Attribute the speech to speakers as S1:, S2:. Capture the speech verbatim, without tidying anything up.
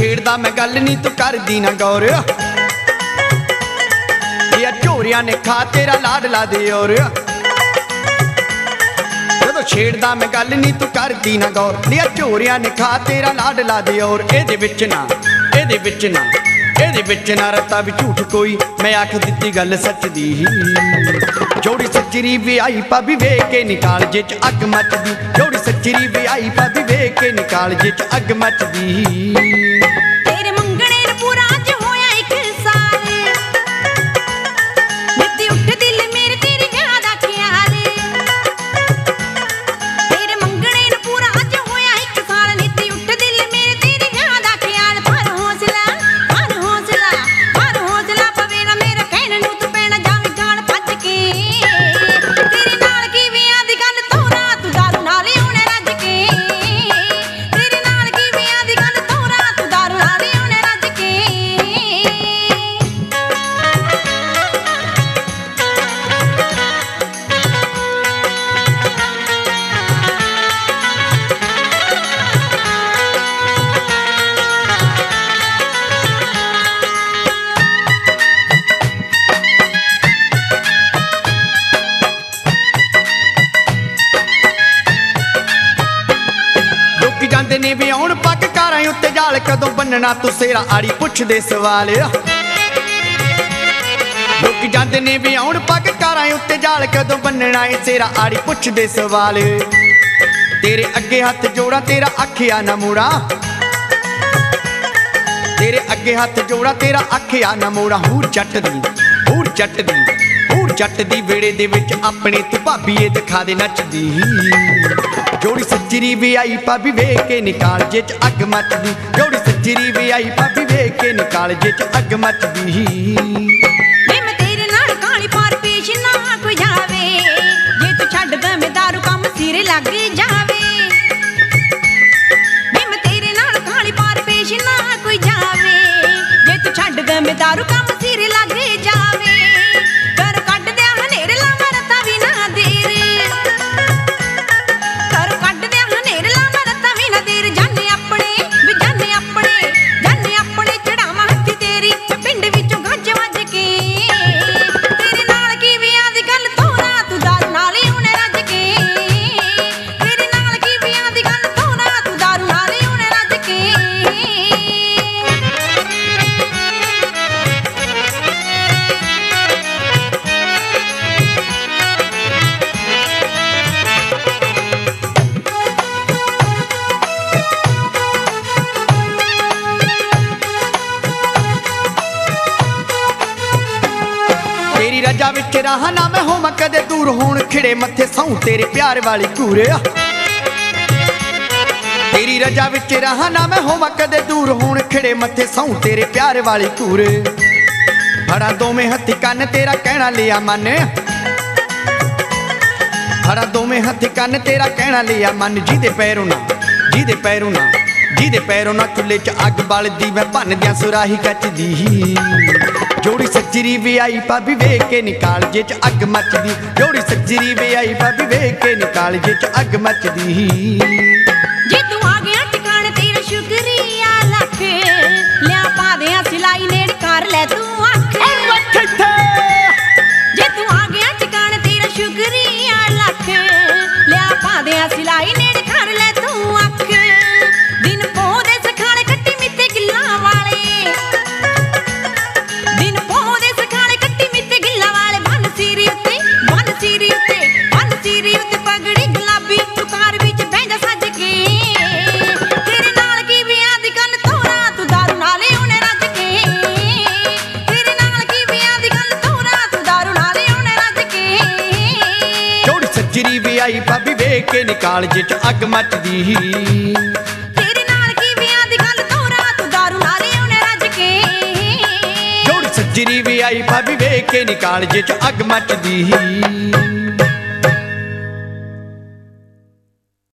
S1: छेड़दा मैं गल नी तू करदी ना गौर, या झोरिया ने खा तेरा लाडला दे और। जदों छेड़दा मैं गल नी तू करदी ना गौर, या झोरिया ने खा तेरा लाडला दे और। एदे विच ना एदे विच ना एदे विच ना रता भी झूठ कोई, मैं आख दित्ती गल सच दी। जोड़ी सच्चरी भी आई भाभी वेख के निकाल जे च अग मचदी, जोड़ी सच्चरी भी आई भाभी वेख के निकाल जे च अग मचदी। ने भी आउण पग कारां उत्ते जाल कदों बन्नना तू सेरा आड़ी पुछदे सवाल। लोक जांदे ने भी आउण पग कारां उत्ते जाल कदों बन्नना ए सेरा आड़ी पुछदे सवाल। तेरे अगे हथ जोड़ा तेरा आखिया ना मोड़ा, तेरे अगे हथ जोड़ा तेरा आखिया ना मोड़ा। हूर जट दी हूर जट दी हूर जट दी वेड़े दे विच अपने तू भाभी ए दिखा दे नचदी। जोड़ी सच्चरी भी आई भाभी वेख के निकाल जे च अग मचदी, जोड़ी सच्चरी भी आई भाभी वेख के निकाल जे च अग मचदी।
S2: मैं तेरे नाल काली पार पेश ना कोई जावे, जे तू छड्ड दे दारू कम सिरे लग जावे। मैं तेरे नाल काली पार पेश ना कोई जावे, जे तू छड्ड दे दारू कम सिरे लग जावे। कर कट दे हनेरे ला मरता भी ना देर,
S1: रजा विच रहा ना मैं होवां कदे दूर, होण खिड़े मथे सहूं तेरे प्यार वाली घूर। तेरी रजा विच रहा ना मैं होवां कदे दूर, होण खिड़े मथे सहूं तेरे प्यार वाली घूर। फड़ा दोवें हत्थी कन्न तेरा कहना लिया मन, फड़ा दोवें हत्थी कन्न तेरा कहना लिया मन। जिहदे पैरों ना जिहदे पैरों ना जिहदे पैरों ना चुल्हे च अग बलदी, मैं भन्न दियां सुराही कचदी। जोड़ी सच्चरी भी आई भाभी वेख के निकाल जे च अग मचदी, जोड़ी सच्चरी भी आई भाभी वेख के निकाल जे च अग मचदी।
S2: जे तू आ गया ठिकाने तेरा शुक्रिया लख, लिया पा दियां सिलाई नेड़ कर ले तू अख। जे तू आ गया ठिकाने तेरा शुक्रिया लख, लिया पा दियां सिलाई नेड़ कर ले तू अख। दिन पोदे सखाले कट्टी मित्ते गिल्ला वाले, दिन पोदे सखाले कट्टी मित्ते गिल्ला वाले। बन सीरी उत्ते बन सीरी उत्ते बन सीरी उत्ते पगड़ी गुलाबी, तू कार विच बैठ जा सज के। तेरे नाल की विआह दी गल तोरा, तू दारू नाले उन्हें रज के। तेरे नाल की विआह दी गल तोरा, तू दारू नाले उन्हें रज के।
S1: जोड़ी सच्चरी भी आई भाभी वेख के निकाल जे च अग मचदी।
S2: तेरे नाल की विआह दी गल तोरा, तू दारू नाले उन्हें रज के।
S1: जोड़ी सच्चरी भी आई भाभी वेख के निकाल जे च अग मचदी।